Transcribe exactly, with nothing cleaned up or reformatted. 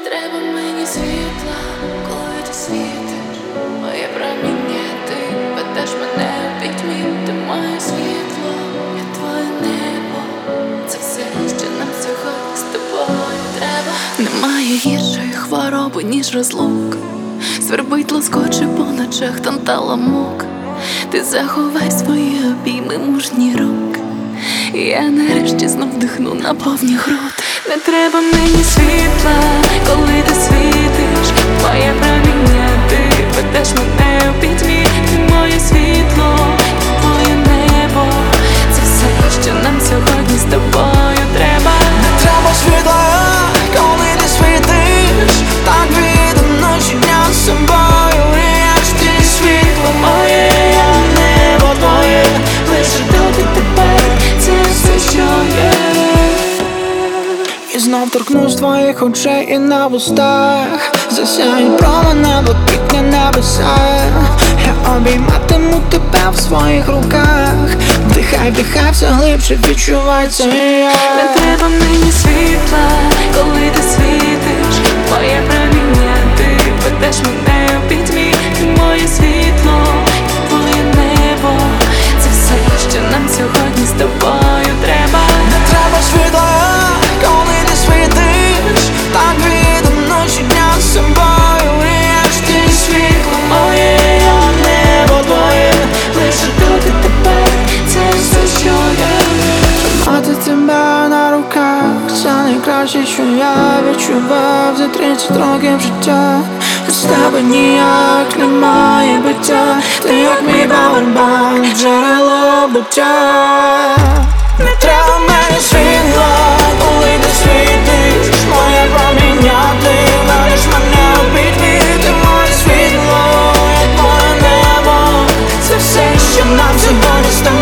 треба мені світла, коли ти світиш, моє проміння, ти ведеш мене у пітьмі, ти моє світло, я твоє небо. Це все, що нам сьогодні з тобою треба. Немає гіршої хвороби, ніж розлук. Свербить, лоскоче по ночах танталамук. Ти заховай свої обійми мужні рук. Я нарешті знов вдихну на повні груд. Не треба мені світла, коли ти світиш, моє проміння, ти ведеш мене у пітьмі, ти моє світло, твоє небо. Це все, що нам сьогодні з тобою треба. Не треба світла, коли ти світиш, так віддано щодня з собою рієш. Ти світло моє, я небо твоє, лише доти тепер, це все, що є. І знов торкнусь твоїх очей і на вустах засяють промені блакитні небеса. Я обійматиму тебе в своїх руках. Вдихай, вдихай все глибше, відчувай це я. Не треба мені світла, коли ти світиш, моє проміння, ти ведеш мене у пітьмі, ти моє світло, твоє небо. Це все, що нам сьогодні з тобою треба. Не треба світла, коли ти світиш, так віддано щодня з собою рієш. Ти світло моє, я небо твоє, лише доти тепер, це все, що є. Тримати тебе на руках, це найкраще, що я відчував за тридцять років життя. Без тебе ніяк немає биття, ти як мій павербанк, джерело буття. Не треба мені світла, коли ти світиш, моє проміння, ти ведеш мене у пітьмі, ти моє світло, як моє небо. Це все, що нам сьогодні з тобою.